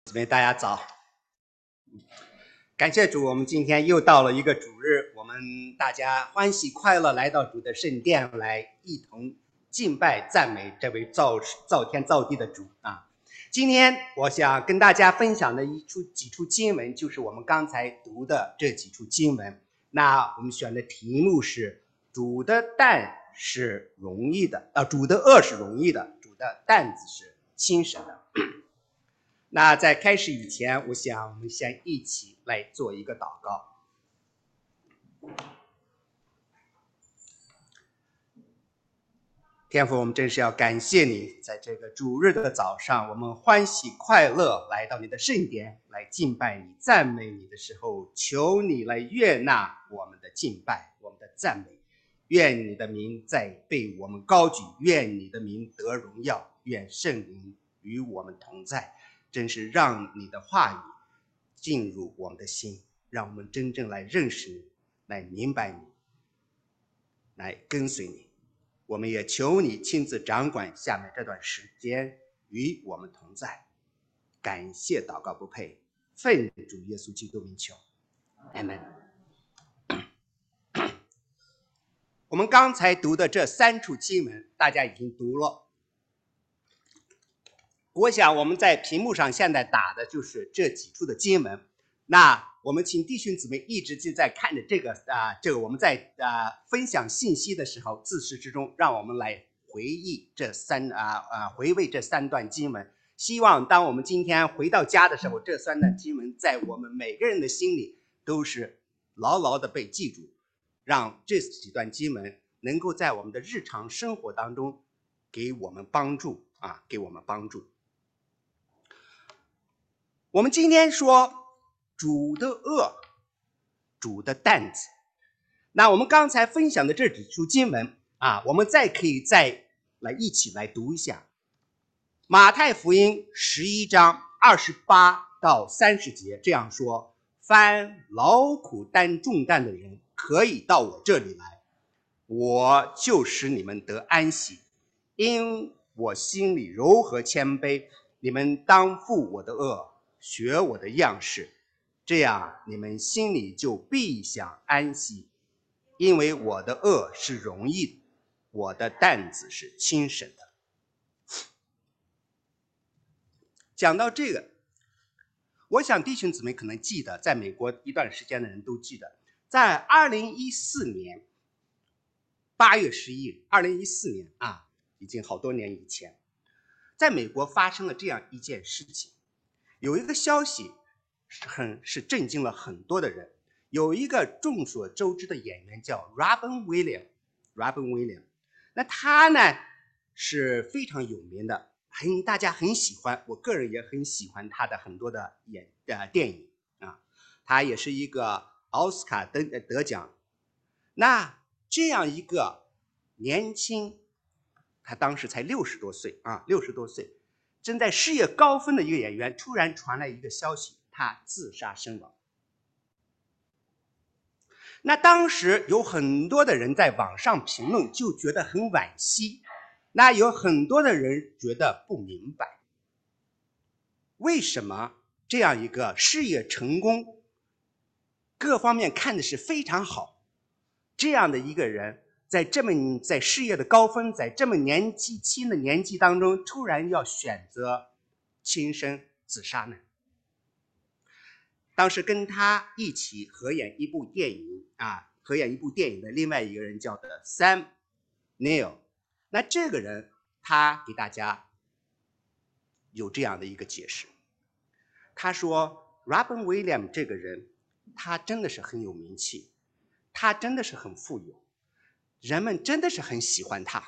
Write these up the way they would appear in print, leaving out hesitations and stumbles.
姊妹大家早，感谢主，我们今天又到了一个主日，我们大家欢喜快乐来到主的圣殿来一同敬拜赞美这位造天造地的主啊。今天我想跟大家分享的几处经文，就是我们刚才读的这几处经文。那我们选的题目是主的担是容易的，主的恶是容易的，主的担子是轻省的。那在开始以前，我想我们先一起来做一个祷告。天父，我们真是要感谢你，在这个主日的早上，我们欢喜快乐来到你的圣殿，来敬拜你、赞美你的时候，求你来悦纳我们的敬拜、我们的赞美。愿你的名再被我们高举，愿你的名得荣耀，愿圣灵与我们同在。真是让你的话语进入我们的心，让我们真正来认识你，来明白你，来跟随你。我们也求你亲自掌管下面这段时间，与我们同在。感谢祷告不配，奉主耶稣基督名求，阿们。我们刚才读的这三处经文，大家已经读了。我想我们在屏幕上现在打的就是这几处的经文。那我们请弟兄姊妹一直就在看着这个我们在分享信息的时候，自始至终让我们来回忆回味这三段经文。希望当我们今天回到家的时候，这三段经文在我们每个人的心里都是牢牢的被记住，让这几段经文能够在我们的日常生活当中给我们帮助给我们帮助。我们今天说主的恶，主的担子。那我们刚才分享的这几处经文我们可以再来一起来读一下。马太福音11章28到30节这样说：凡劳苦担重担的人，可以到我这里来，我就使你们得安息，因我心里柔和谦卑，你们当负我的恶，学我的样式，这样你们心里就必享安息，因为我的恶是容易的，我的担子是轻省的。讲到这个，我想弟兄姊妹可能记得，在美国一段时间的人都记得，在2014年8月11日，2014年已经好多年以前，在美国发生了这样一件事情。有一个消息是震惊了很多的人。有一个众所周知的演员叫 Robin Williams， 那他呢是非常有名的，大家很喜欢，我个人也很喜欢他的很多的电影他也是一个奥斯卡得奖。那这样一个年轻，他当时才60多岁60多岁，正在事业高峰的一个演员，突然传来一个消息，他自杀身亡。那当时有很多的人在网上评论，就觉得很惋惜。那有很多的人觉得不明白，为什么这样一个事业成功，各方面看的是非常好，这样的一个人，在事业的高峰，在这么年纪轻的年纪当中，突然要选择轻生自杀呢？当时跟他一起合演一部电影的另外一个人叫做 Sam Neill。 那这个人他给大家有这样的一个解释，他说 Robin Williams 这个人，他真的是很有名气，他真的是很富有，人们真的是很喜欢他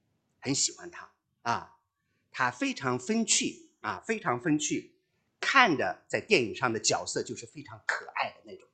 他非常风趣看着在电影上的角色就是非常可爱的那种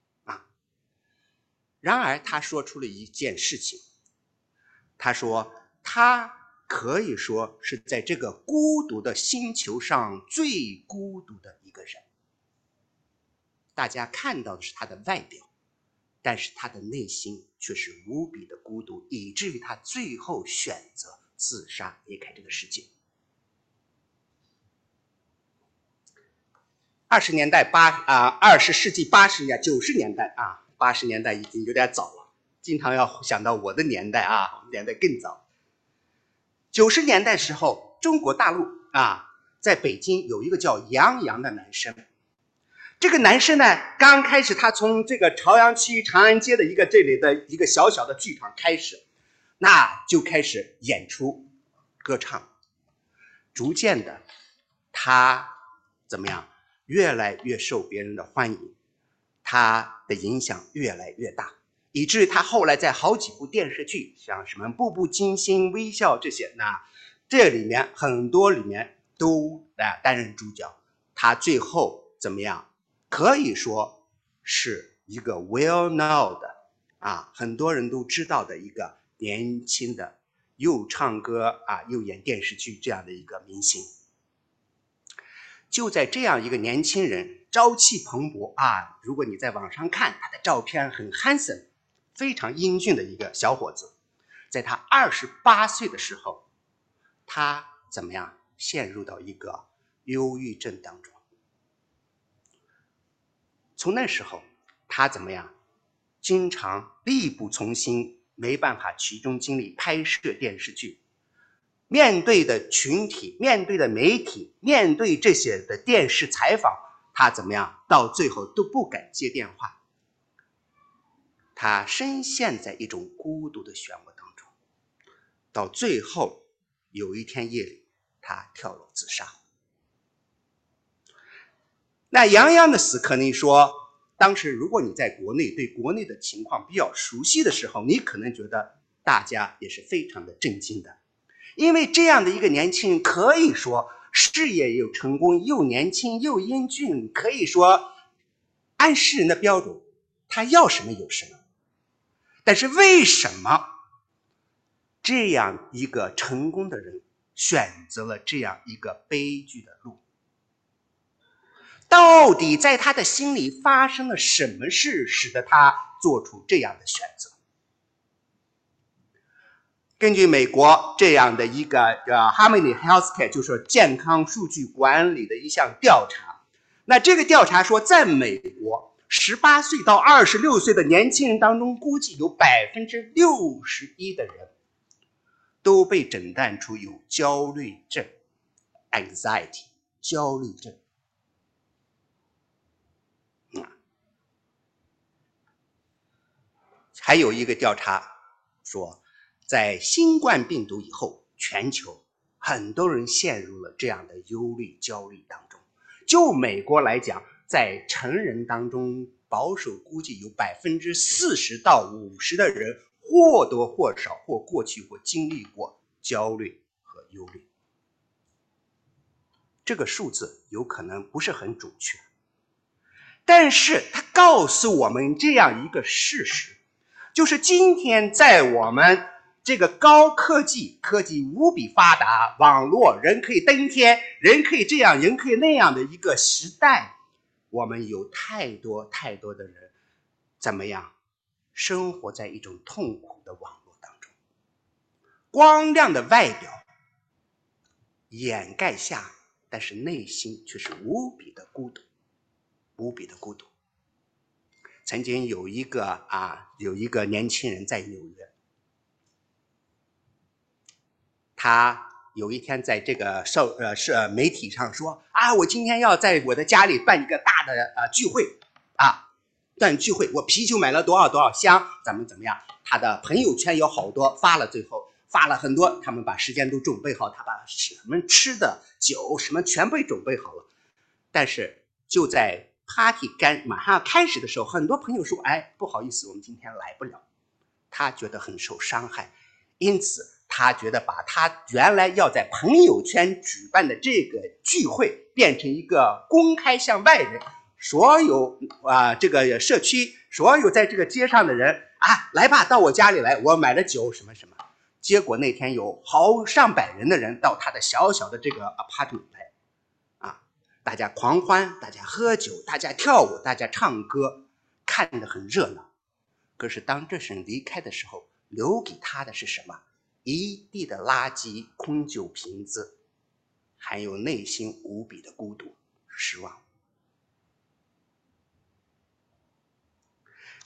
然而他说出了一件事情，他说他可以说是在这个孤独的星球上最孤独的一个人。大家看到的是他的外表，但是他的内心却是无比的孤独，以至于他最后选择自杀离开这个世界。 20世纪80年、90年代啊，80年代已经有点早了，经常要想到我的年代啊，我们年代更早。90年代时候，中国大陆啊，在北京有一个叫杨洋的男生。这个男生呢，刚开始他从这个朝阳区长安街的这里的一个小小的剧场开始，那就开始演出歌唱，逐渐的他怎么样，越来越受别人的欢迎，他的影响越来越大，以至于他后来在好几部电视剧，像什么《步步惊心》《微笑》这些，那这里面很多里面都担任主角。他最后怎么样，可以说是一个 well known 的很多人都知道的一个年轻的又唱歌又演电视剧这样的一个明星。就在这样一个年轻人朝气蓬勃如果你在网上看他的照片，很 handsome， 非常英俊的一个小伙子，在他28岁的时候，他怎么样陷入到一个忧郁症当中。从那时候他怎么样，经常力不从心，没办法集中精力拍摄电视剧，面对的群体，面对的媒体，面对这些的电视采访，他怎么样，到最后都不敢接电话。他深陷在一种孤独的漩涡当中，到最后有一天夜里，他跳楼自杀。那杨洋的死，可能说当时如果你在国内对国内的情况比较熟悉的时候，你可能觉得大家也是非常的震惊的，因为这样的一个年轻人，可以说事业又成功，又年轻又英俊，可以说按世人的标准，他要什么有什么。但是为什么这样一个成功的人选择了这样一个悲剧的路？到底在他的心里发生了什么事，使得他做出这样的选择？根据美国这样的一个Harmony Healthcare， 就是健康数据管理的一项调查，那这个调查说，在美国18岁到26岁的年轻人当中，估计有61%的人都被诊断出有焦虑症 anxiety 焦虑症。还有一个调查说，在新冠病毒以后，全球很多人陷入了这样的忧虑焦虑当中。就美国来讲，在成人当中，保守估计有40%到50%的人或多或少或过去或经历过焦虑和忧虑。这个数字有可能不是很准确，但是它告诉我们这样一个事实，就是今天在我们这个高科技无比发达，网络，人可以登天，人可以这样，人可以那样的一个时代，我们有太多太多的人怎么样生活在一种痛苦的网络当中，光亮的外表掩盖下，但是内心却是无比的孤独，无比的孤独。曾经有一个年轻人在纽约，他有一天在这个媒体上说我今天要在我的家里办一个大的聚会办聚会，我啤酒买了多少多少箱，怎么样，他的朋友圈有好多发了，最后发了很多，他们把时间都准备好，他把什么吃的酒什么全部准备好了。但是就在 party 马上要开始的时候，很多朋友说不好意思，我们今天来不了。他觉得很受伤害，因此他觉得把他原来要在朋友圈举办的这个聚会变成一个公开向外人，所有这个社区所有在这个街上的人来吧，到我家里来，我买了酒什么什么。结果那天有上百人的人到他的小小的这个 apartment 来大家狂欢，大家喝酒，大家跳舞，大家唱歌，看得很热闹。可是当这些人离开的时候，留给他的是什么？一地的垃圾，空酒瓶子，还有内心无比的孤独、失望。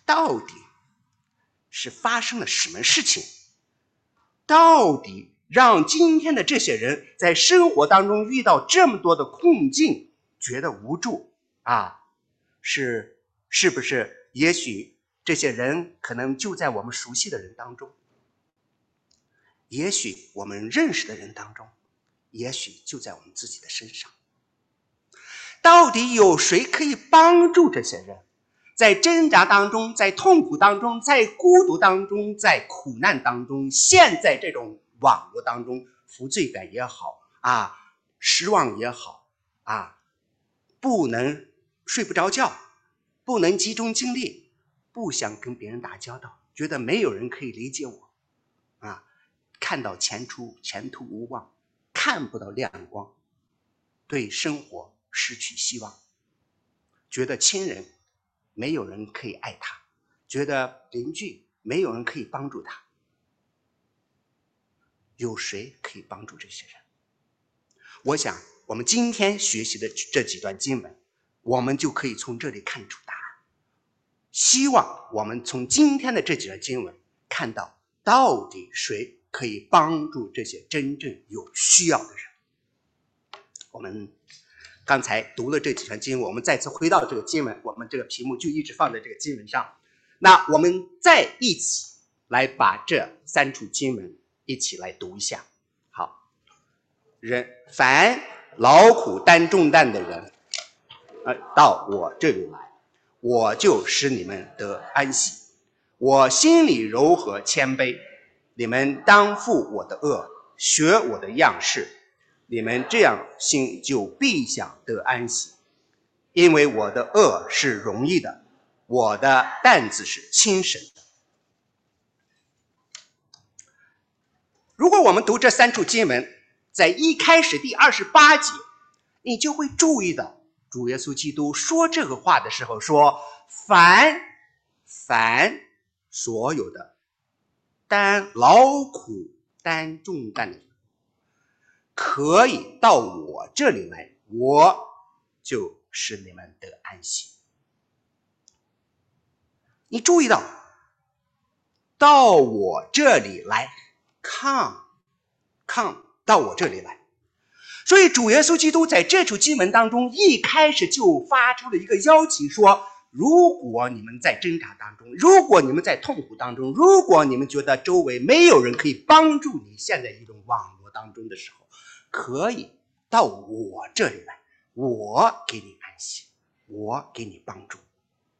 到底是发生了什么事情？到底让今天的这些人在生活当中遇到这么多的困境，觉得无助啊？是不是？也许这些人可能就在我们熟悉的人当中，也许我们认识的人当中，也许就在我们自己的身上。到底有谁可以帮助这些人？在挣扎当中，在痛苦当中，在孤独当中，在苦难当中，陷在这种网络当中，负罪感也好啊，失望也好啊，不能睡不着觉，不能集中精力，不想跟别人打交道，觉得没有人可以理解我啊，看到前途无望，看不到亮光，对生活失去希望，觉得亲人没有人可以爱他，觉得邻居没有人可以帮助他。有谁可以帮助这些人？我想我们今天学习的这几段经文，我们就可以从这里看出答案。希望我们从今天的这几段经文看到，到底谁可以帮助这些真正有需要的人。我们刚才读了这几段经文，我们再次回到这个经文，我们这个屏幕就一直放在这个经文上。那我们再一起来把这3处经文一起来读一下。好，凡劳苦担重担的人，到我这里来，我就使你们得安息。我心里柔和谦卑，你们当负我的恶，学我的样式，你们这样心就必想得安息。因为我的恶是容易的，我的担子是轻省的。如果我们读这3处经文，在一开始第28节，你就会注意到主耶稣基督说这个话的时候说，凡所有的担劳苦担重担的人，可以到我这里来，我就使你们得安息。你注意到，到我这里来 come 到我这里来。所以主耶稣基督在这处经文当中一开始就发出了一个邀请，说如果你们在挣扎当中，如果你们在痛苦当中，如果你们觉得周围没有人可以帮助你，陷在一种网络当中的时候，可以到我这里来，我给你安息，我给你帮助。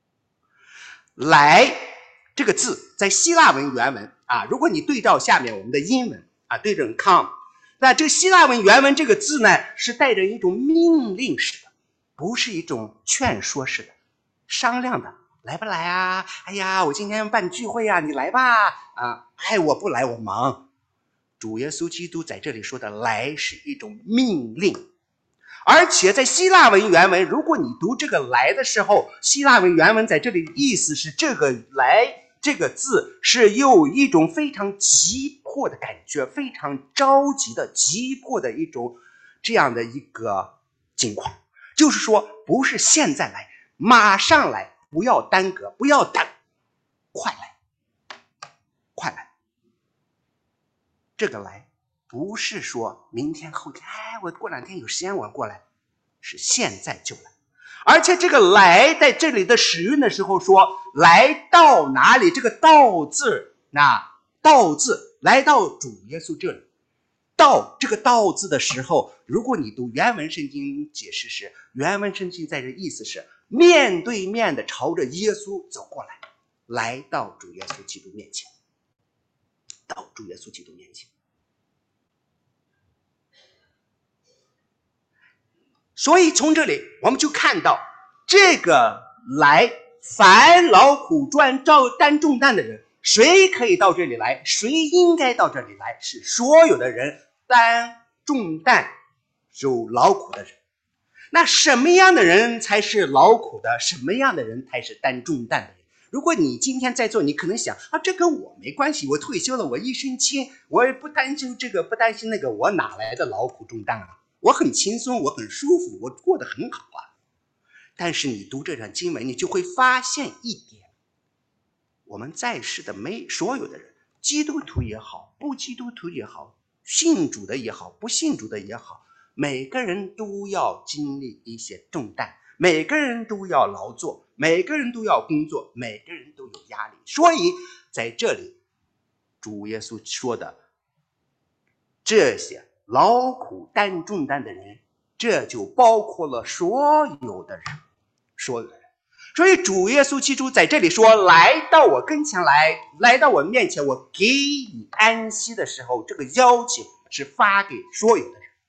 来这个字在希腊文原文如果你对照下面我们的英文对着 come， 那这希腊文原文这个字呢，是带着一种命令式的，不是一种劝说式的，商量的，来不来啊？哎呀，我今天办聚会啊，你来吧我不来，我忙。主耶稣基督在这里说的来是一种命令，而且在希腊文原文，如果你读这个来的时候，希腊文原文在这里的意思是，这个来这个字是有一种非常急迫的感觉，非常着急的急迫的一种这样的一个情况，就是说不是现在来，马上来，不要耽搁，不要等，快来快来。这个来不是说明天后天，我过2天有时间我过来，是现在就来。而且这个来在这里的使用的时候说，来到哪里？这个到字，到字来到主耶稣这里，到这个到字的时候，如果你读原文圣经解释是，原文圣经在这意思是面对面的朝着耶稣走过来，来到主耶稣基督面前，到主耶稣基督面前。所以从这里我们就看到，这个来凡劳苦担重担的人，谁可以到这里来？谁应该到这里来？是所有的人担重担有劳苦的人。那什么样的人才是劳苦的？什么样的人才是担重担的人？如果你今天在座，你可能想这跟我没关系，我退休了，我一身轻，我也不担心这个不担心那个，我哪来的劳苦重担我很轻松，我很舒服，我过得很好但是你读这段经文，你就会发现一点， 我们在世的所有的人，基督徒也好，不基督徒也好，信主的也好，不信主的也好，每个人都要经历一些重担，每个人都要劳作，每个人都要工作，每个人都有压力。所以在这里主耶稣说的这些劳苦担重担的人，这就包括了所有的人，所有的人。所以主耶稣基督在这里说，来到我跟前来到我面前，我给你安息的时候，这个邀请是发给所有的人。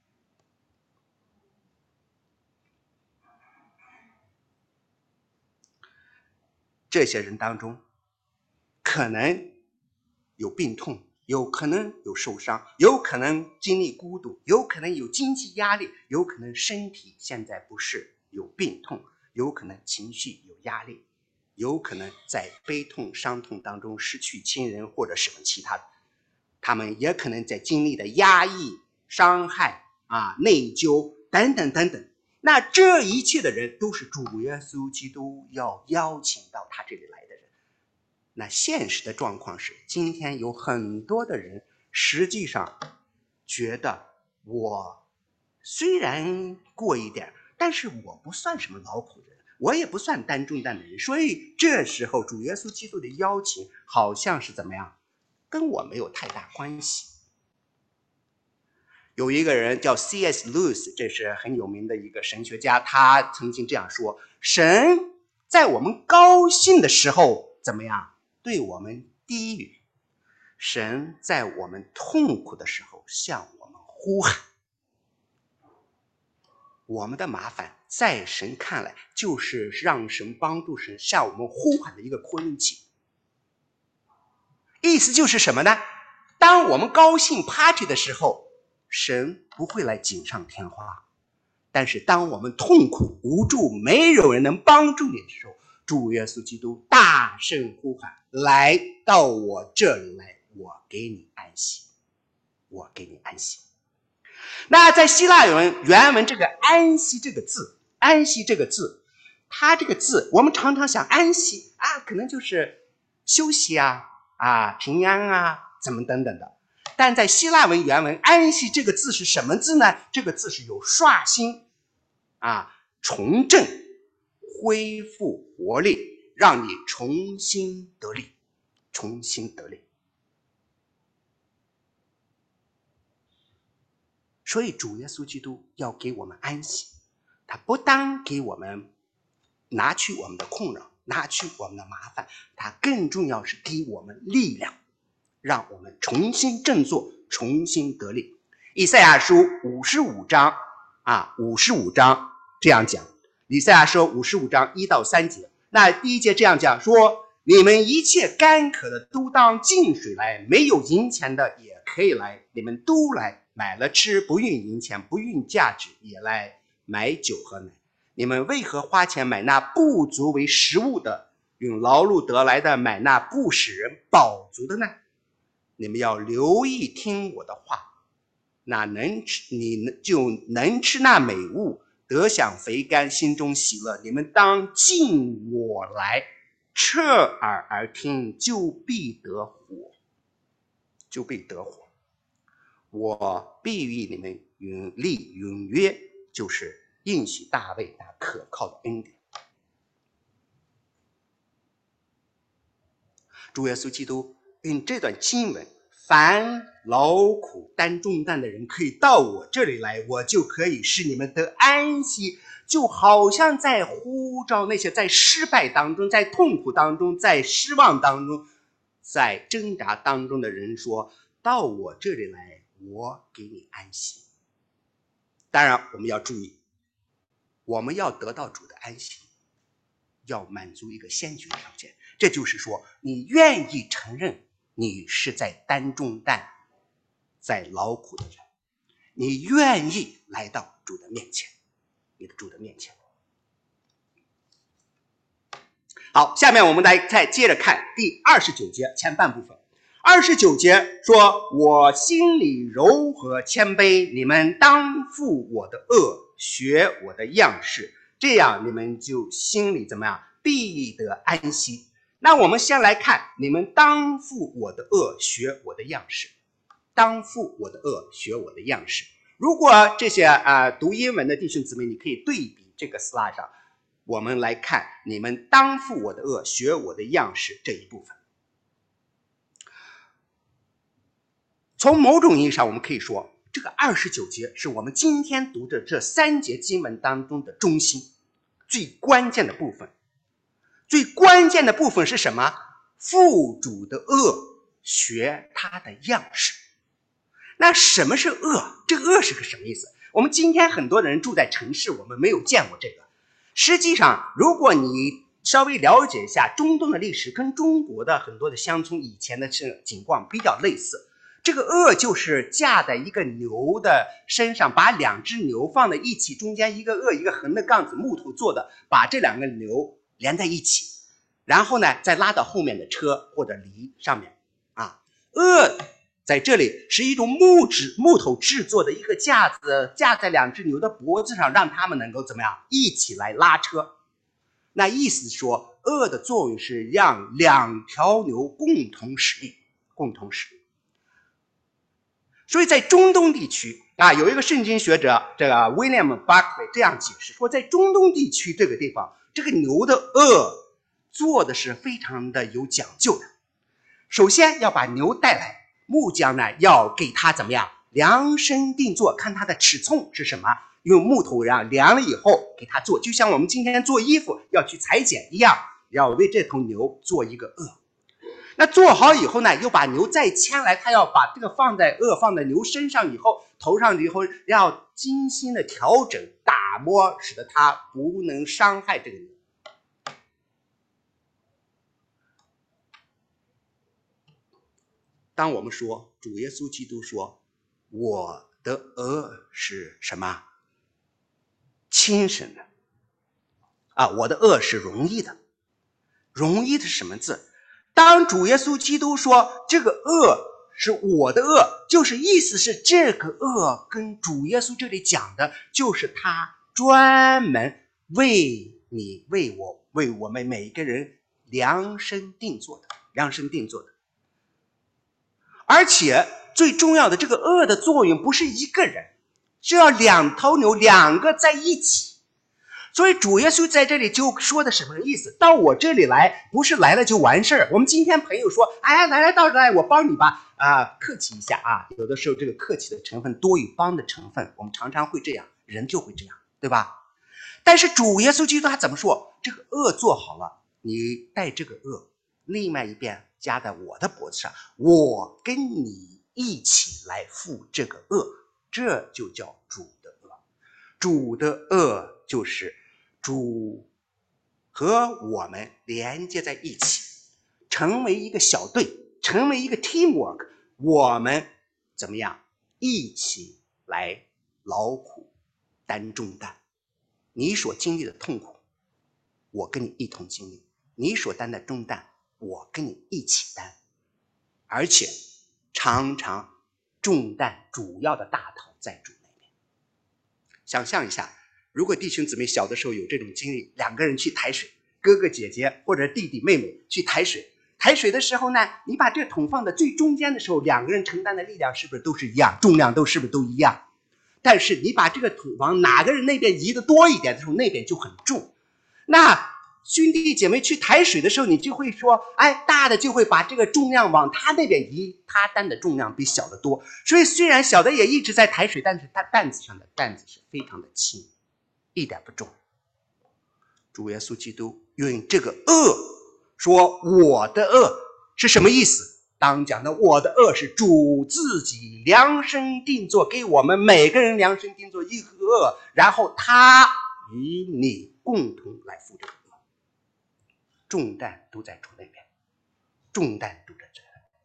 这些人当中可能有病痛，有可能有受伤，有可能经历孤独，有可能有经济压力，有可能身体现在不适，有病痛，有可能情绪有压力，有可能在悲痛伤痛当中失去亲人或者什么其他的，他们也可能在经历的压抑、伤害内疚等等等等。那这一切的人都是主耶稣基督要邀请到他这里来的人。那现实的状况是，今天有很多的人实际上觉得，我虽然过一点，但是我不算什么劳苦的人，我也不算担重担的人。所以这时候主耶稣基督的邀请好像是怎么样，跟我没有太大关系。有一个人叫 C.S. Lewis， 这是很有名的一个神学家，他曾经这样说，神在我们高兴的时候怎么样对我们低语，神在我们痛苦的时候向我们呼喊。我们的麻烦在神看来就是让神帮助神向我们呼喊的一个扩音器。意思就是什么呢？当我们高兴 party 的时候，神不会来锦上添花，但是当我们痛苦无助，没有人能帮助你的时候，主耶稣基督大声呼喊，来到我这里来，我给你安息，我给你安息。那在希腊原文这个安息这个字，安息这个字，它这个字我们常常想安息可能就是休息平安怎么等等的。但在希腊文原文，安息这个字是什么字呢？这个字是有刷新重振、恢复活力，让你重新得力，重新得力。所以主耶稣基督要给我们安息，他不单给我们拿去我们的困扰，拿去我们的麻烦，他更重要是给我们力量，让我们重新振作，重新得力。以赛亚书55章这样讲，以赛亚书55章1到3节，那第一节这样讲说，你们一切干渴的都当进水来，没有银钱的也可以来，你们都来，买了吃，不运银钱，不运价值，也来买酒和奶。你们为何花钱买那不足为食物的，用劳碌得来的买那不使人饱足的呢？你们要留意听我的话，你就能吃那美物，得享肥甘，心中喜乐。你们当敬我来，侧耳而听，就必得活，就必得活。我必与你们立永约，就是应许大卫那可靠的恩典。主耶稣基督用这段经文，凡劳苦担重担的人可以到我这里来，我就可以使你们得安息，就好像在呼召那些在失败当中，在痛苦当中，在失望当中，在挣扎当中的人说，到我这里来，我给你安息。当然我们要注意，我们要得到主的安息，要满足一个先决条件，这就是说你愿意承认你是在担重担，在劳苦的人，你愿意来到主的面前，你的主的面前。好，下面我们来再接着看第29节前半部分。29节说，我心里柔和谦卑，你们当负我的恶，学我的样式，这样你们就心里怎么样，必得安息。 那我们先来看，你们当负我的恶，学我的样式。当负我的恶，学我的样式。如果这些读英文的弟兄姊妹，你可以对比这个 slide 上，我们来看你们当负我的恶，学我的样式这一部分。从某种意义上，我们可以说，这个29节是我们今天读的这3节经文当中的中心，最关键的部分。最关键的部分是什么？负主的恶，学他的样式。那什么是恶？这个恶是个什么意思？我们今天很多的人住在城市，我们没有见过这个。实际上，如果你稍微了解一下中东的历史，跟中国的很多的乡村以前的景况比较类似。这个轭就是架在一个牛的身上，把2只牛放在一起，中间一个轭一个横的杠子，木头做的，把这2个牛连在一起，然后呢再拉到后面的车或者犁上面啊。轭在这里是一种木头制作的一个架子，架在2只牛的脖子上，让他们能够怎么样一起来拉车。那意思说，轭的作用是让2条牛共同使力。所以在中东地区有一个圣经学者这个 William Buckley 这样解释说，在中东地区这个地方，这个牛的轭做的是非常的有讲究的。首先要把牛带来，木匠呢要给它怎么样量身定做，看它的尺寸是什么，用木头量了以后给它做，就像我们今天做衣服要去裁剪一样，要为这头牛做一个轭。那做好以后呢，又把牛再牵来，他要把这个放在牛身上以后，头上以后要精心的调整打磨，使得它不能伤害这个牛。当我们说主耶稣基督说我的轭是什么？轻省的我的轭是容易的。容易的是什么字？当主耶稣基督说这个轭是我的轭，就是意思是这个轭跟主耶稣这里讲的就是他专门为你为我们每个人量身定做的。而且最重要的，这个轭的作用不是一个人，是要2头牛2个在一起。所以主耶稣在这里就说的什么意思？到我这里来，不是来了就完事儿。我们今天朋友说，哎，来到这来，我帮你吧，客气一下啊。有的时候这个客气的成分多于帮的成分，我们常常会这样，人就会这样，对吧？但是主耶稣基督他怎么说？这个轭做好了，你带这个轭，另外一边加在我的脖子上，我跟你一起来负这个轭，这就叫主的轭。主的轭就是主和我们连接在一起，成为一个小队，成为一个 teamwork， 我们怎么样一起来劳苦担重担。你所经历的痛苦，我跟你一同经历；你所担的重担，我跟你一起担。而且常常重担主要的大头在主那边。想象一下，如果弟兄姊妹小的时候有这种经历，2个人去抬水，哥哥姐姐或者弟弟妹妹去抬水，抬水的时候呢，你把这个桶放在最中间的时候，2个人承担的力量是不是都是一样，重量是不是都一样？但是你把这个桶往哪个人那边移的多一点的时候，那边就很重。那兄弟姐妹去抬水的时候，你就会说，哎，大的就会把这个重量往他那边移，他担的重量比小的多。所以虽然小的也一直在抬水，但是他担子上的担子是非常的轻，一点不重。主耶稣基督用这个轭说我的轭是什么意思？当讲的我的轭是主自己量身定做，给我们每个人量身定做一个轭，然后他与你共同来负这个轭，重担都在主那边，重担都在这里。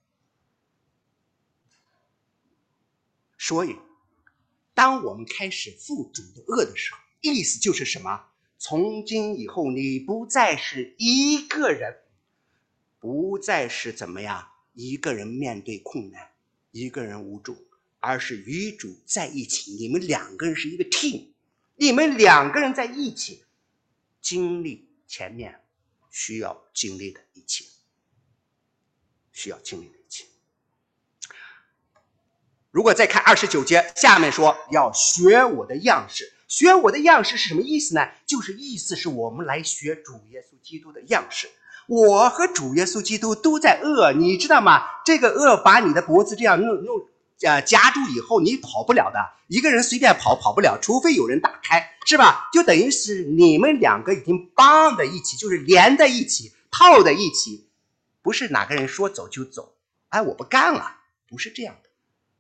所以当我们开始负主的轭的时候，意思就是什么？从今以后你不再是一个人，不再是怎么样一个人面对困难，一个人无助，而是与主在一起，你们2个人是一个 team， 你们2个人在一起经历前面需要经历的一切，需要经历的一切。如果再看29节，下面说要学我的样式。学我的样式是什么意思呢？就是意思是我们来学主耶稣基督的样式。我和主耶稣基督都在饿，你知道吗？这个饿把你的脖子这样夹住以后，你跑不了的。一个人随便跑不了，除非有人打开，是吧？就等于是你们两个已经绑在一起，就是连在一起，套在一起，不是哪个人说走就走。哎，我不干了，不是这样的。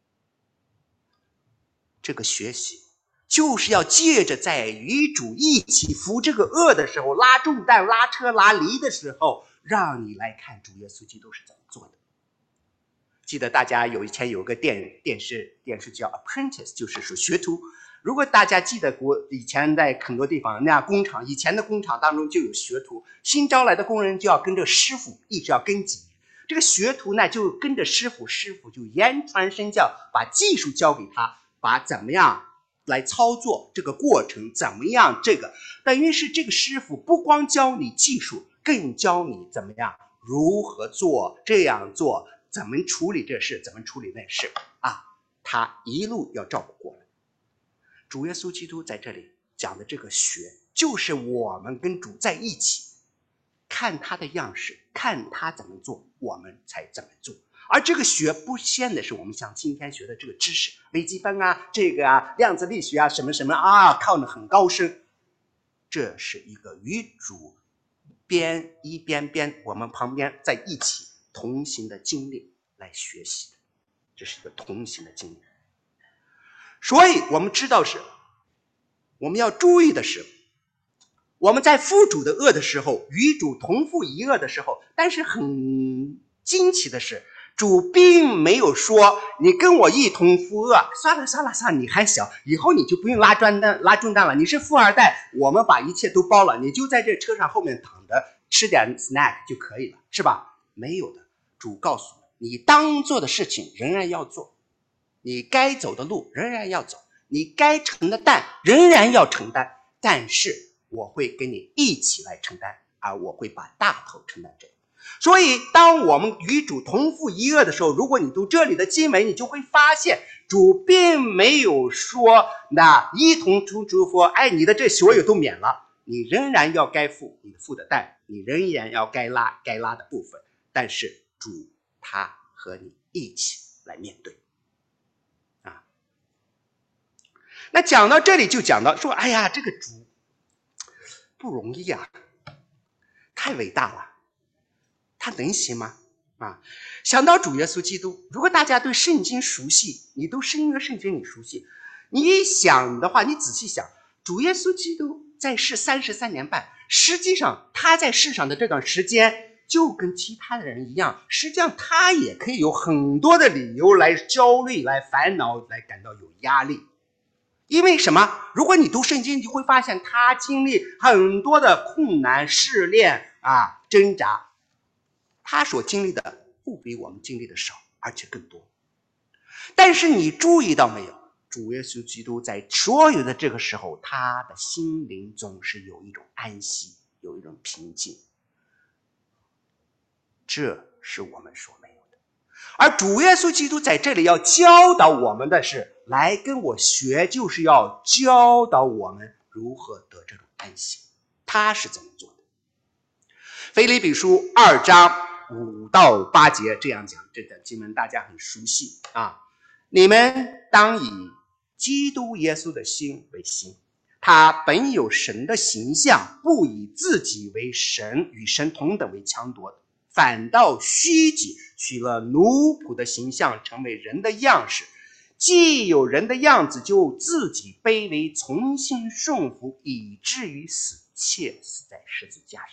这个学习就是要借着在与主一起扶这个恶的时候，拉重担、拉车、拉犁的时候，让你来看主耶稣基督是怎么做的。记得大家以前有个电视叫 Apprentice， 就是说学徒。如果大家记得以前在很多地方那样工厂，以前的工厂当中就有学徒，新招来的工人就要跟着师傅，一直要跟几年。这个学徒呢就跟着师傅，师傅就言传身教，把技术教给他，把怎么样来操作这个过程，怎么样这个等于是这个师傅不光教你技术，更教你怎么样如何做，这样做怎么处理这事，怎么处理那事啊，他一路要照顾过来。主耶稣基督在这里讲的这个学，就是我们跟主在一起，看他的样式，看他怎么做，我们才怎么做。而这个学不限的是我们像今天学的这个知识，微积分啊，这个啊，量子力学啊，什么什么啊，靠得很高深。这是一个与主一边我们旁边在一起同行的经历来学习的，这是一个同行的经历。所以我们知道是，我们要注意的是，我们在负主的恶的时候，与主同负一恶的时候，但是很惊奇的是，主并没有说你跟我一同负恶，算了，你还小，以后你就不用拉重担了，你是富二代，我们把一切都包了，你就在这车上后面躺着吃点 snack 就可以了，是吧？没有的，主告诉你，你当做的事情仍然要做，你该走的路仍然要走，你该承的担仍然要承担，但是我会跟你一起来承担，而我会把大头承担这个。所以当我们与主同负一恶的时候，如果你读这里的经文，你就会发现主并没有说那一同出主说，哎，你的这所有都免了，你仍然要该负你负的担，你仍然要该拉的部分，但是主他和你一起来面对啊。那讲到这里就讲到说，哎呀，这个主不容易啊，太伟大了，他能行吗？啊，想到主耶稣基督，如果大家对圣经熟悉，你都是因为圣经你熟悉，你一想的话，你仔细想，主耶稣基督在世33年半，实际上他在世上的这段时间就跟其他的人一样，实际上他也可以有很多的理由来焦虑，来烦恼，来感到有压力。因为什么？如果你读圣经，你就会发现他经历很多的困难、试炼啊、挣扎，他所经历的不比我们经历的少，而且更多。但是你注意到没有？主耶稣基督在所有的这个时候，他的心灵总是有一种安息，有一种平静。这是我们所没有的。而主耶稣基督在这里要教导我们的是，来跟我学，就是要教导我们如何得这种安息。他是怎么做的？腓立比书2章5到8节这样讲，这段经文大家很熟悉啊。你们当以基督耶稣的心为心，他本有神的形象，不以自己为神与神同等为强夺的，反倒虚己，取了奴仆的形象，成为人的样式。既有人的样子，就自己卑微，从心顺服，以至于死，且死在十字架上。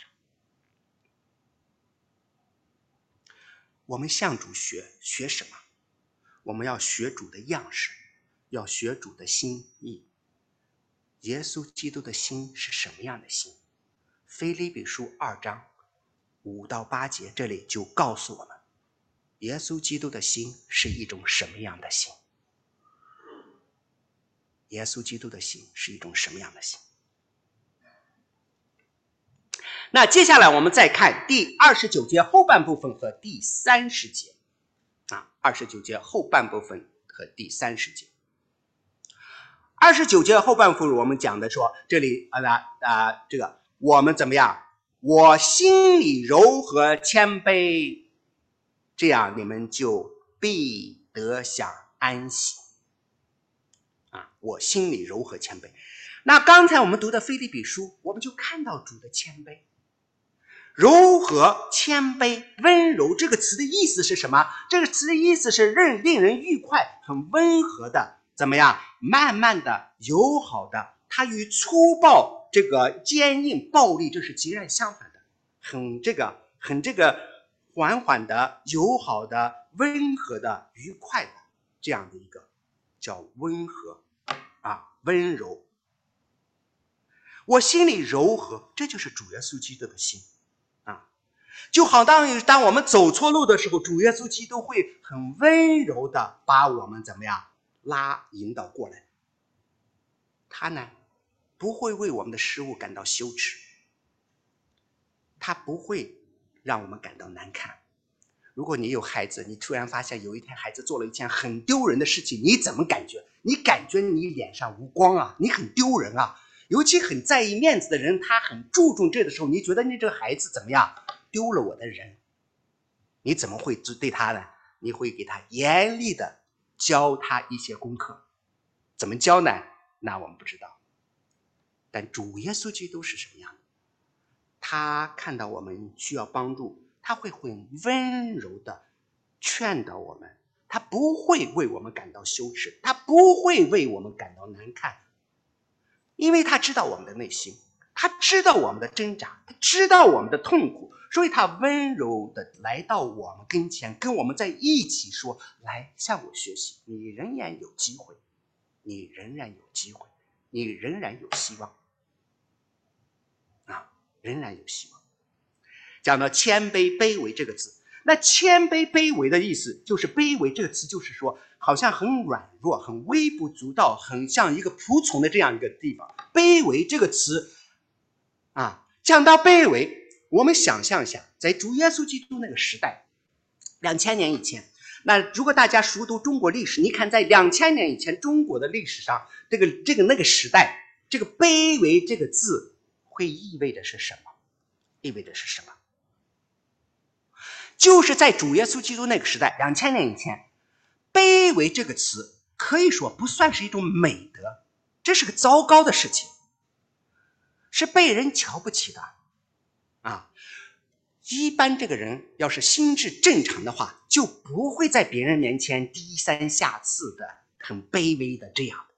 我们向主学什么？我们要学主的样式，要学主的心意。耶稣基督的心是什么样的心？腓立比书2章5到8节这里就告诉我们，耶稣基督的心是一种什么样的心？耶稣基督的心是一种什么样的心？ 那接下来我们再看第29节后半部分和第30节29节后半部分和第30节。29节后半部分我们讲的说，这里这个我们怎么样？我心里柔和谦卑，这样你们就必得享安息。我心里柔和谦卑。那刚才我们读的腓立比书，我们就看到主的谦卑。柔和、谦卑、温柔这个词的意思是什么？这个词的意思是令人愉快、很温和的，怎么样？慢慢的、友好的，它与粗暴、这个坚硬、暴力，这是截然相反的，很缓缓的、友好的、温和的、愉快的，这样的一个叫温和温柔。我心里柔和，这就是主耶稣基督的心。就好当我们走错路的时候，主耶稣基督会很温柔的把我们怎么样引导过来。他呢不会为我们的失误感到羞耻，他不会让我们感到难看。如果你有孩子，你突然发现有一天孩子做了一件很丢人的事情，你怎么感觉？你感觉你脸上无光啊，你很丢人啊。尤其很在意面子的人，他很注重这的时候，你觉得你这个孩子怎么样？丢了我的人，你怎么会对他呢？你会给他严厉的教他一些功课。怎么教呢？那我们不知道。但主耶稣基督是什么样的？他看到我们需要帮助，他会很温柔的劝导我们，他不会为我们感到羞耻，他不会为我们感到难看，因为他知道我们的内心，他知道我们的挣扎，他知道我们的痛苦，所以他温柔的来到我们跟前，跟我们在一起说，来向我学习，你仍然有机会，你仍然有机会，你仍然有希望仍然有希望。讲到谦卑卑微这个字，那谦卑卑微的意思就是卑微这个词就是说好像很软弱，很微不足道，很像一个仆从的这样一个地方。卑微这个词讲到卑微，我们想象一下，在主耶稣基督那个时代，2000年以前，那如果大家熟读中国历史，你看在2000年以前中国的历史上，那个时代，这个卑微这个字会意味着是什么？意味着是什么？就是在主耶稣基督那个时代，2000年以前，卑微这个词可以说不算是一种美德，这是个糟糕的事情，是被人瞧不起的一般这个人要是心智正常的话，就不会在别人面前低三下四的，很卑微的这样的。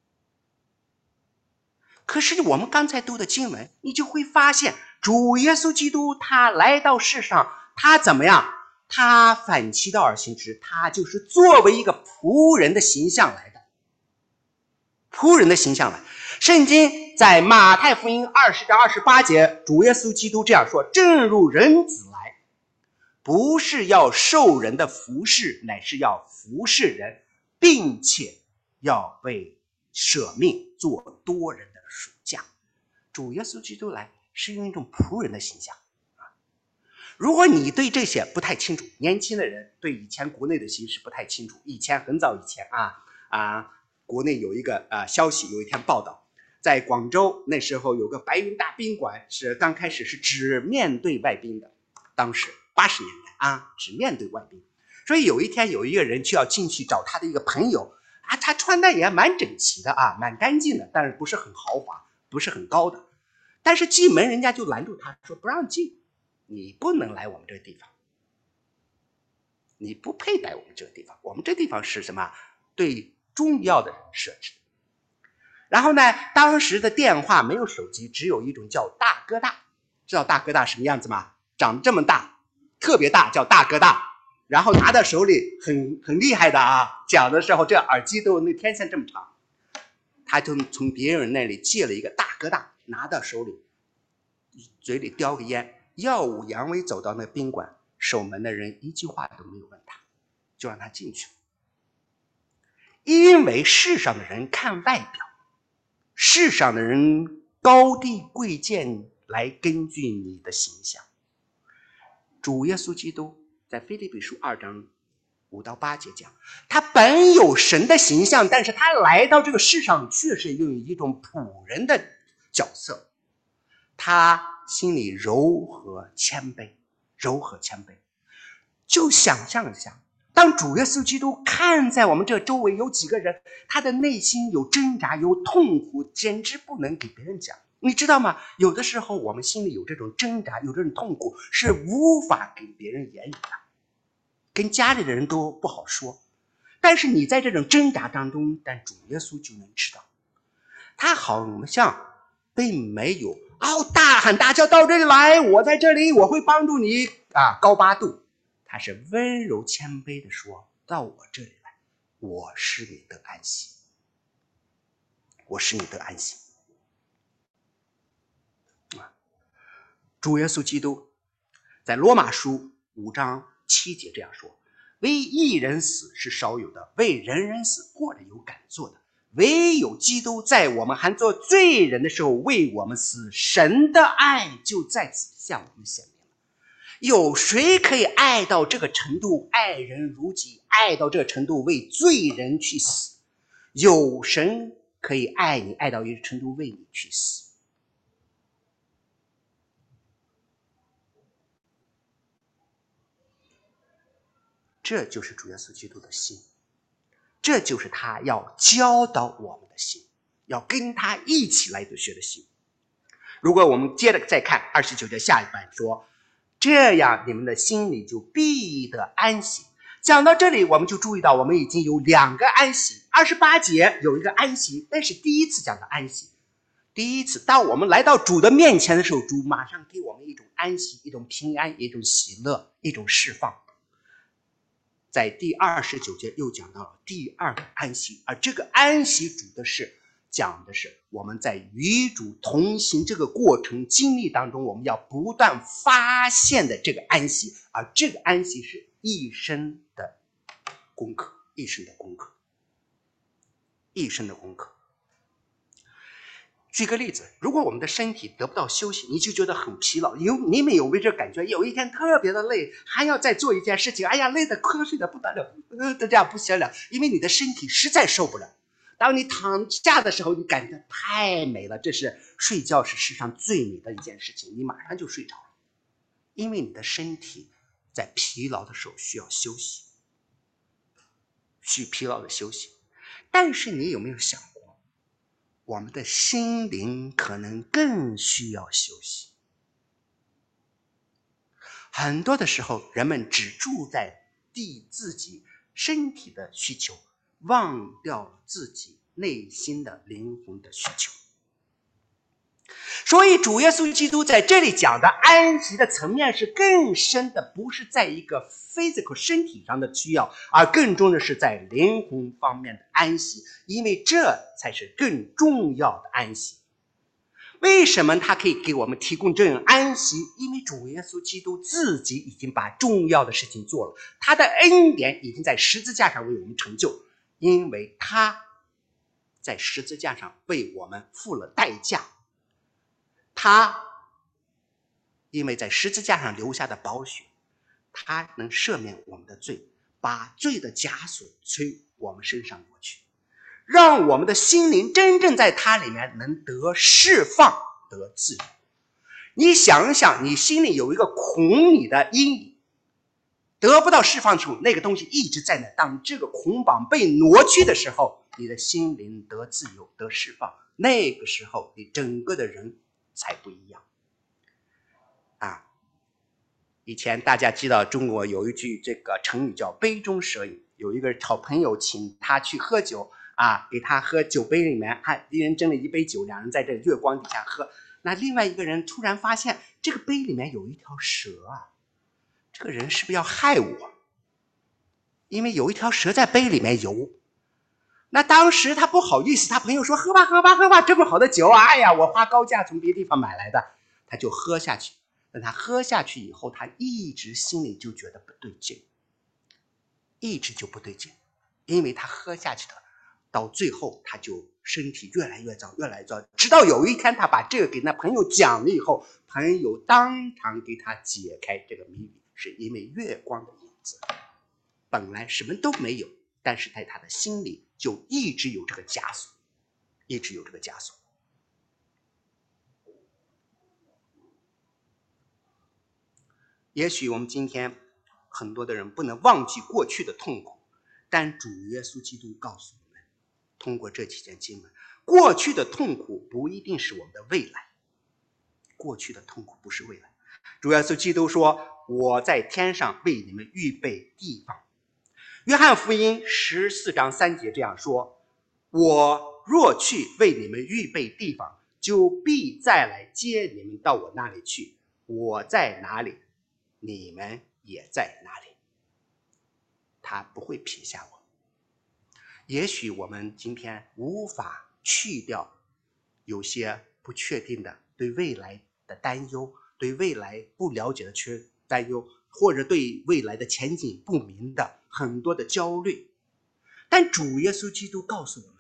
可是我们刚才读的经文，你就会发现主耶稣基督他来到世上，他怎么样？他反其道而行之，他就是作为一个仆人的形象来的。仆人的形象来。圣经在马太福音20章28节，主耶稣基督这样说：正如人子来，不是要受人的服侍，乃是要服侍人，并且要为舍命做多人的属将。主耶稣基督来是用一种仆人的形象。如果你对这些不太清楚，年轻的人对以前国内的形势不太清楚，以前很早以前国内有一个消息，有一天报道，在广州那时候有个白云大宾馆，是刚开始是只面对外宾的，当时80年代只面对外宾。所以有一天有一个人就要进去找他的一个朋友他穿的也蛮整齐的蛮干净的，但是不是很豪华，不是很高的。但是进门人家就拦住他说不让进，你不能来我们这个地方，你不配来我们这个地方，我们这地方是什么？对重要的人设置的。然后呢，当时的电话没有手机，只有一种叫大哥大，知道大哥大什么样子吗？长这么大，特别大，叫大哥大。然后拿到手里很厉害的讲的时候这耳机都那天线这么长。他就从别人那里借了一个大哥大，拿到手里，嘴里叼个烟，耀武扬威走到那宾馆，守门的人一句话都没有问他，就让他进去了。因为世上的人看外表，世上的人高低贵贱来根据你的形象。主耶稣基督在腓立比书2章5到8节讲，他本有神的形象，但是他来到这个世上却是用一种仆人的角色，他心里柔和谦卑。就想象一下，当主耶稣基督看在我们这周围有几个人，他的内心有挣扎有痛苦，简直不能给别人讲。你知道吗？有的时候我们心里有这种挣扎有这种痛苦，是无法给别人言语的，跟家里的人都不好说。但是你在这种挣扎当中，但主耶稣就能知道，他好像并没有大喊大叫到这里来，我在这里，我会帮助你高八度。他是温柔谦卑的说，到我这里来，我使你得安息，我使你得安息。主耶稣基督在罗马书5章7节这样说，为一人死是少有的，为人人死或者有敢做的，唯有基督在我们还做罪人的时候为我们死，神的爱就在此向我们显明了。有谁可以爱到这个程度，爱人如己，爱到这个程度为罪人去死？有神可以爱你，爱到一个程度为你去死。这就是主耶稣基督的心，这就是他要教导我们的心，要跟他一起来学的心。如果我们接着再看29节下一半说，这样你们的心里就必得安息。讲到这里，我们就注意到我们已经有2个安息。28节有一个安息，那是第一次讲的安息。第一次当我们来到主的面前的时候，主马上给我们一种安息，一种平安，一种喜乐，一种释放。在第29节又讲到了第2个安息，而这个安息讲的是我们在与主同行这个过程经历当中，我们要不断发现的这个安息，而这个安息是一生的功课，一生的功课。举个例子，如果我们的身体得不到休息，你就觉得很疲劳。你们有没有这感觉？有一天特别的累，还要再做一件事情，哎呀，累得瞌睡的不得了，这样不行了，因为你的身体实在受不了。当你躺下的时候，你感觉太美了，这是睡觉是世上最美的一件事情，你马上就睡着了，因为你的身体在疲劳的时候需要休息，疲劳的休息。但是你有没有想过，我们的心灵可能更需要休息。很多的时候，人们只注在自己身体的需求，忘掉了自己内心的灵魂的需求。所以主耶稣基督在这里讲的安息的层面是更深的，不是在一个 physical 身体上的需要，而更重的是在灵魂方面的安息，因为这才是更重要的安息。为什么他可以给我们提供这种安息？因为主耶稣基督自己已经把重要的事情做了，他的恩典已经在十字架上为我们成就，因为他在十字架上为我们付了代价，他因为在十字架上留下的宝血，他能赦免我们的罪，把罪的枷锁从我们身上过去，让我们的心灵真正在他里面能得释放，得自由。你想想，你心里有一个捆你的阴影，得不到释放的时候，那个东西一直在那。当这个捆绑被挪去的时候，你的心灵得自由，得释放，那个时候你整个的人才不一样以前大家知道中国有一句这个成语叫杯中蛇影，有一个好朋友请他去喝酒给他喝酒杯里面一人斟了一杯酒，两人在这月光底下喝。那另外一个人突然发现这个杯里面有一条蛇这个人是不是要害我？因为有一条蛇在杯里面游。那当时他不好意思，他朋友说喝吧喝吧喝吧，这么好的酒哎呀，我花高价从别地方买来的，他就喝下去。等他喝下去以后，他一直心里就觉得不对劲，一直就不对劲，因为他喝下去的到最后他就身体越来越糟，越来越糟，直到有一天他把这个给那朋友讲了以后，朋友当场给他解开这个谜语，是因为月光的影子，本来什么都没有，但是在他的心里就一直有这个枷锁，一直有这个枷锁。也许我们今天很多的人不能忘记过去的痛苦，但主耶稣基督告诉我们，通过这几节经文，过去的痛苦不一定是我们的未来，过去的痛苦不是未来。主耶稣基督说，我在天上为你们预备地方。约翰福音14章3节这样说，我若去为你们预备地方，就必再来接你们到我那里去，我在哪里，你们也在哪里。他不会撇下我。也许我们今天无法去掉有些不确定的对未来的担忧，对未来不了解的担忧，或者对未来的前景不明的很多的焦虑，但主耶稣基督告诉我们，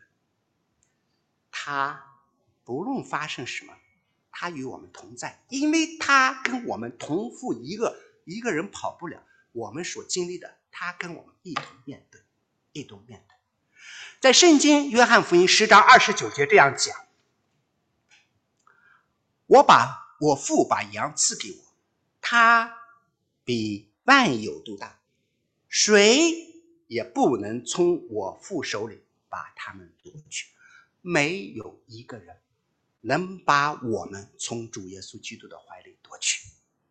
他不论发生什么，他与我们同在，因为他跟我们同负一个人跑不了，我们所经历的他跟我们一同面对，一同面对。在圣经约翰福音10章29节这样讲，我父把羊赐给我，他比万有都大，谁也不能从我父手里把他们夺去，没有一个人能把我们从主耶稣基督的怀里夺去。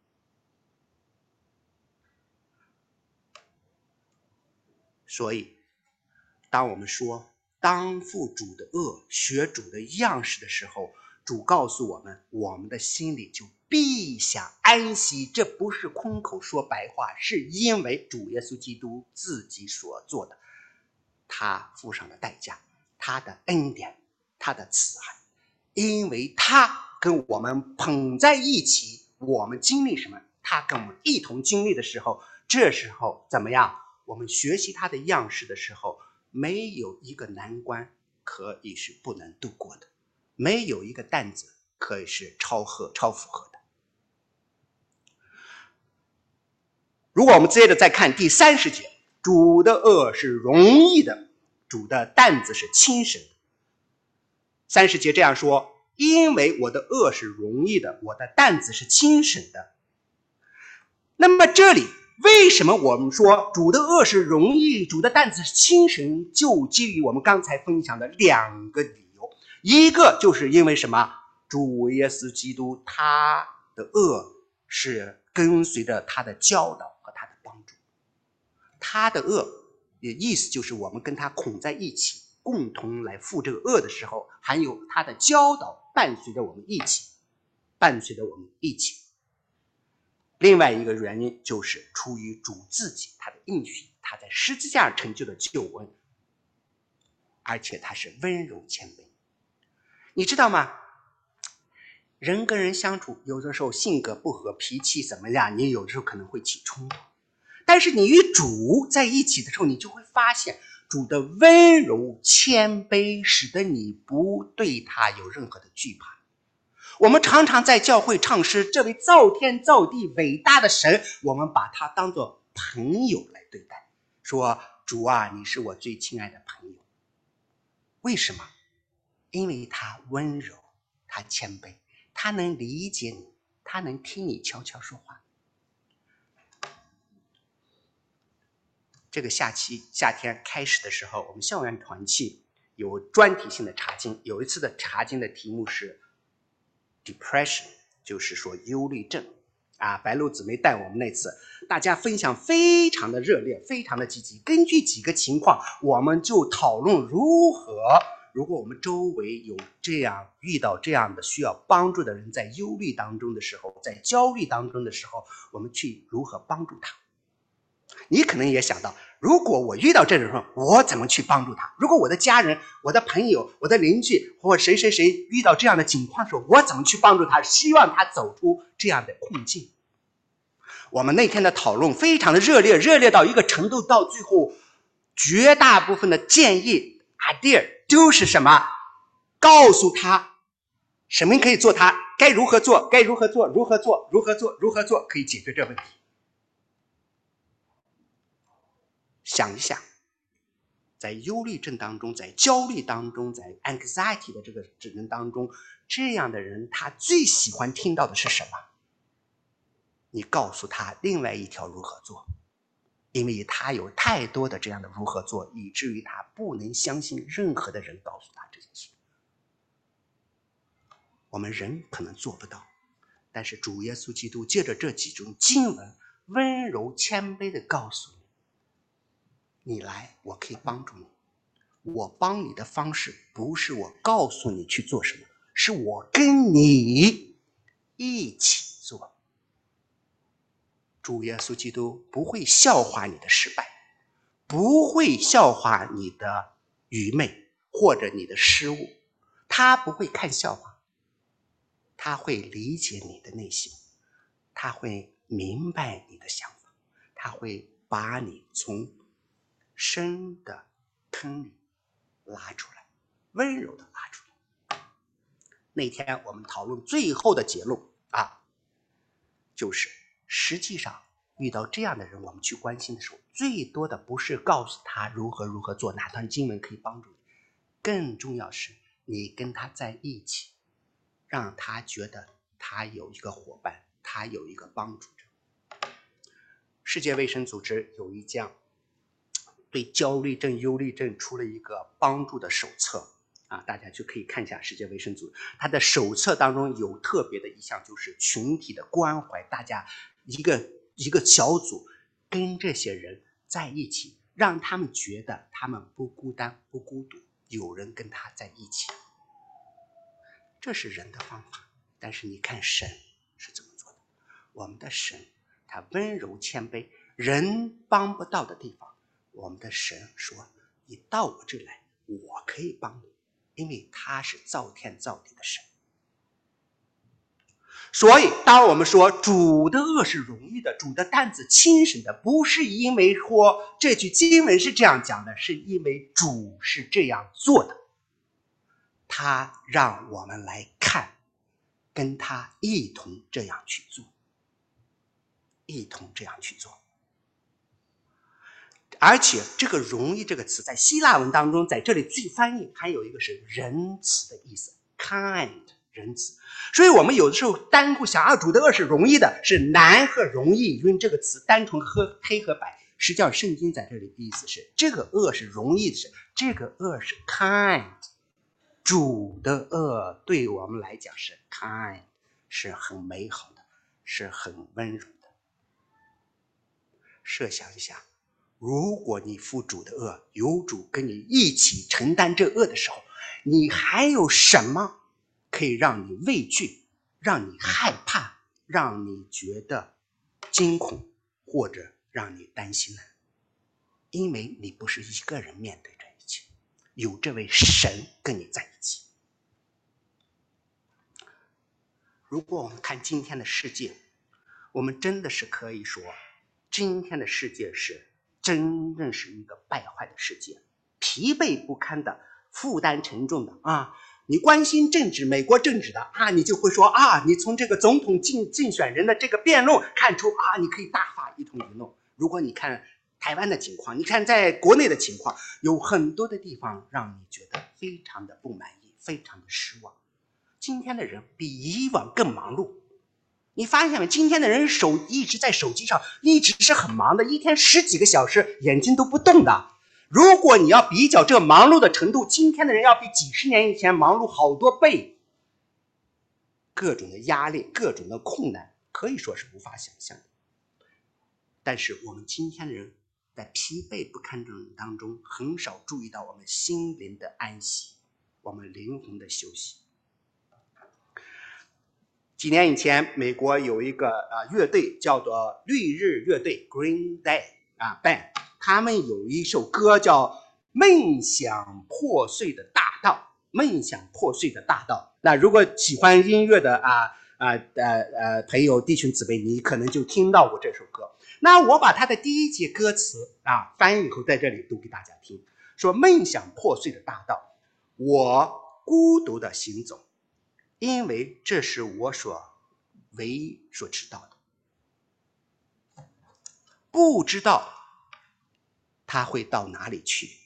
所以当我们说当负主的恶，学主的样式的时候，主告诉我们，我们的心里就必享安息。这不是空口说白话，是因为主耶稣基督自己所做的，他付上的代价，他的恩典，他的慈爱，因为他跟我们捧在一起，我们经历什么，他跟我们一同经历的时候，这时候怎么样？我们学习他的样式的时候，没有一个难关可以是不能度过的，没有一个担子可以是超负荷的。如果我们接着再看第30节，主的恶是容易的，主的担子是轻省的。30节这样说，因为我的恶是容易的，我的担子是轻省的。那么这里为什么我们说主的恶是容易，主的担子是轻省，就基于我们刚才分享的2个理由。一个就是因为什么？主耶稣基督他的恶是跟随着他的教导和他的帮助，他的恶也意思就是我们跟他捆在一起，共同来负这个恶的时候，还有他的教导伴随着我们一起，另外一个原因就是出于主自己他的应许，他在十字架成就的救恩，而且他是温柔谦卑。你知道吗？人跟人相处，有的时候性格不合，脾气怎么样，你有的时候可能会起冲突，但是你与主在一起的时候，你就会发现主的温柔谦卑使得你不对他有任何的惧怕。我们常常在教会唱诗，这位造天造地伟大的神，我们把他当作朋友来对待，说主啊，你是我最亲爱的朋友。为什么？因为他温柔，他谦卑，他能理解你，他能听你悄悄说话。这个夏天开始的时候，我们校园团契有专题性的查经，有一次的查经的题目是 depression， 就是说忧虑症啊。白露姊妹带我们那次，大家分享非常的热烈，非常的积极。根据几个情况，我们就讨论如果我们周围有遇到这样的需要帮助的人，在忧虑当中的时候，在焦虑当中的时候，我们去如何帮助他。你可能也想到，如果我遇到这种人，我怎么去帮助他？如果我的家人、我的朋友、我的邻居或谁遇到这样的情况的时候，我怎么去帮助他，希望他走出这样的困境。我们那天的讨论非常的热烈到一个程度，到最后绝大部分的建议 idea 就是什么？告诉他什么可以做，他该如何做，该如何做，如何做，如何做，如何做，可以解决这问题。想一想，在忧虑症当中，在焦虑当中，在 anxiety 的这个指针当中，这样的人他最喜欢听到的是什么？你告诉他另外一条如何做，因为他有太多的这样的如何做，以至于他不能相信任何的人告诉他这件事。我们人可能做不到，但是主耶稣基督借着这几种经文，温柔谦卑的告诉你，你来，我可以帮助你。我帮你的方式不是我告诉你去做什么，是我跟你一起做。主耶稣基督不会笑话你的失败，不会笑话你的愚昧或者你的失误，他不会看笑话，他会理解你的内心，他会明白你的想法，他会把你从深的坑里拉出来，温柔的拉出来。那天我们讨论最后的结论就是实际上遇到这样的人，我们去关心的时候，最多的不是告诉他如何如何做，哪段经文可以帮助你，更重要是你跟他在一起，让他觉得他有一个伙伴，他有一个帮助者。世界卫生组织有一项对焦虑症、忧虑症出了一个帮助的手册大家就可以看一下世界卫生组织，它的手册当中有特别的一项，就是群体的关怀，大家一个小组跟这些人在一起，让他们觉得他们不孤单不孤独，有人跟他在一起。这是人的方法，但是你看神是怎么做的。我们的神他温柔谦卑，人帮不到的地方，我们的神说你到我这里来，我可以帮你，因为他是造天造地的神。所以当我们说主的恶是容易的，主的担子轻省的，不是因为说这句经文是这样讲的，是因为主是这样做的，他让我们来看，跟他一同这样去做，一同这样去做。而且这个容易这个词在希腊文当中，在这里最翻译还有一个是仁慈的意思， kind 仁慈。所以我们有的时候单独想主的恶是容易的，是难和容易用这个词单纯和黑和白，实际上圣经在这里的意思是这个恶是容易的，是这个恶是 kind， 主的恶对我们来讲是 kind， 是很美好的，是很温柔的。设想一下，如果你负主的恶，有主跟你一起承担这恶的时候，你还有什么可以让你畏惧，让你害怕，让你觉得惊恐，或者让你担心呢？因为你不是一个人面对这一切，有这位神跟你在一起。如果我们看今天的世界，我们真的是可以说今天的世界是真正是一个败坏的世界，疲惫不堪的，负担沉重的你关心政治，美国政治的你就会说你从这个总统竞选人的这个辩论看出你可以大发一通舆论。如果你看台湾的情况，你看在国内的情况，有很多的地方让你觉得非常的不满意，非常的失望。今天的人比以往更忙碌，你发现没？今天的人一直在手机上，一直是很忙的，一天10几个小时，眼睛都不动的。如果你要比较这个忙碌的程度，今天的人要比几十年以前忙碌好多倍，各种的压力，各种的困难，可以说是无法想象的。但是我们今天的人在疲惫不堪当中，很少注意到我们心灵的安息，我们灵魂的休息。几年以前，美国有一个乐队叫做绿日乐队 Green Day Band， 他们有一首歌叫《梦想破碎的大道》。梦想破碎的大道。那如果喜欢音乐的朋友弟兄姊妹，你可能就听到过这首歌。那我把它的第一节歌词翻译以后在这里读给大家听。 说梦想破碎的大道，我孤独的行走，因为这是我唯一所知道的。不知道他会到哪里去，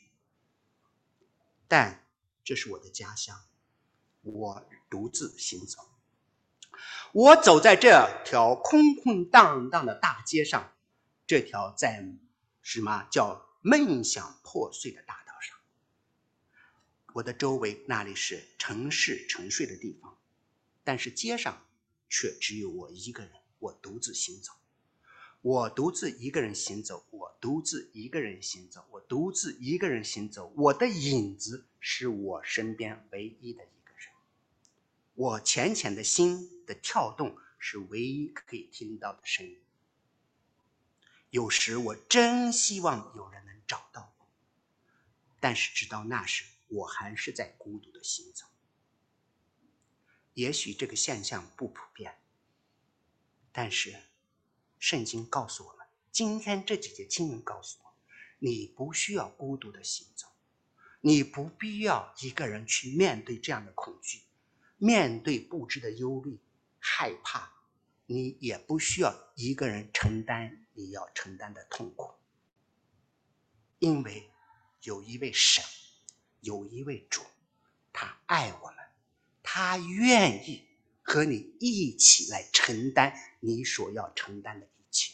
但这是我的家乡，我独自行走。我走在这条空空荡荡的大街上，这条在什么叫梦想破碎的大道上。我的周围那里是城市沉睡的地方，但是街上却只有我一个人，我独自行走。我独自一个人行走，我独自一个人行走，我独自一个人行走。我的影子是我身边唯一的一个人。我浅浅的心的跳动是唯一可以听到的声音。有时我真希望有人能找到我，但是直到那时，我还是在孤独的行走。也许这个现象不普遍，但是圣经告诉我们，今天这几节经文告诉我，你不需要孤独的行走，你不必要一个人去面对这样的恐惧，面对不知的忧虑、害怕，你也不需要一个人承担你要承担的痛苦，因为有一位神，有一位主，他爱我们，他愿意和你一起来承担你所要承担的一切，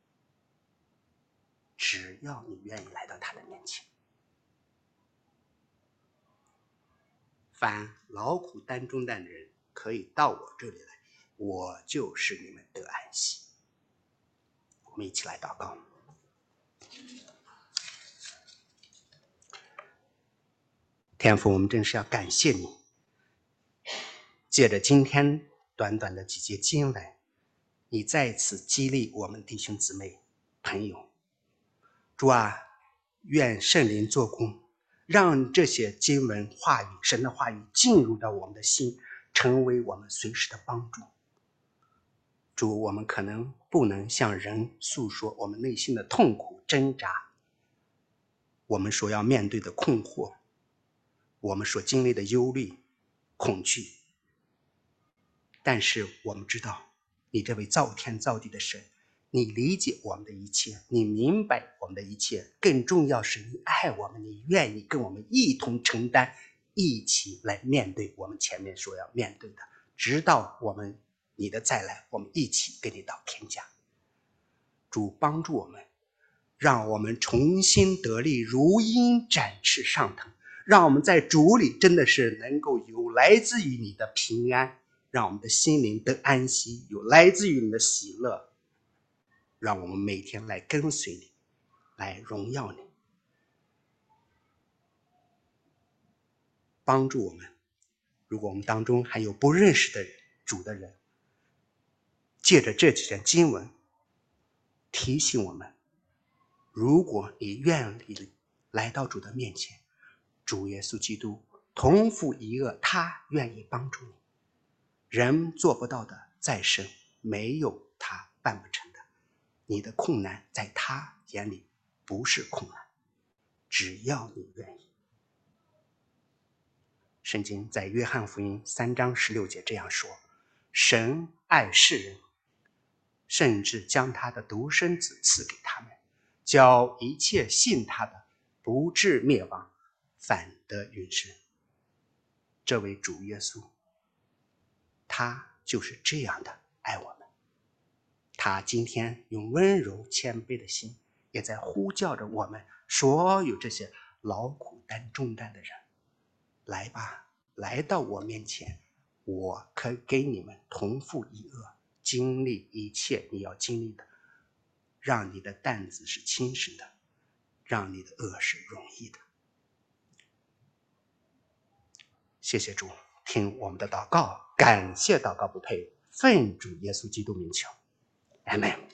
只要你愿意来到他的面前。凡劳苦担重担的人可以到我这里来，我就是你们得安息。我们一起来祷告。天父，我们真是要感谢你，借着今天短短的几节经文，你再次激励我们弟兄姊妹朋友。主啊，愿圣灵做工，让这些经文话语，神的话语进入到我们的心，成为我们随时的帮助。主，我们可能不能向人诉说我们内心的痛苦挣扎，我们所要面对的困惑，我们所经历的忧虑恐惧，但是我们知道你这位造天造地的神，你理解我们的一切，你明白我们的一切，更重要是你爱我们，你愿意跟我们一同承担，一起来面对我们前面所要面对的，直到你的再来，我们一起跟你到天家。主帮助我们，让我们重新得力，如鹰展翅上腾，让我们在主里真的是能够有来自于你的平安，让我们的心灵得安息，有来自于你的喜乐，让我们每天来跟随你，来荣耀你。帮助我们，如果我们当中还有不认识的主的人，借着这几段经文提醒我们，如果你愿意来到主的面前，主耶稣基督同负一軛，他愿意帮助你。人做不到的，在神没有他办不成的。你的困难在他眼里不是困难，只要你愿意。圣经在约翰福音3章16节这样说，神爱世人，甚至将他的独生子赐给他们，叫一切信他的不至灭亡，反得永生。这位主耶稣，他就是这样的爱我们。他今天用温柔谦卑的心，也在呼叫着我们所有这些劳苦担重担的人，来吧，来到我面前，我可给你们同负一軛，经历一切你要经历的，让你的担子是轻省的，让你的軛是容易的。谢谢主，听我们的祷告，感谢祷告不配，奉主耶稣基督名求，阿们。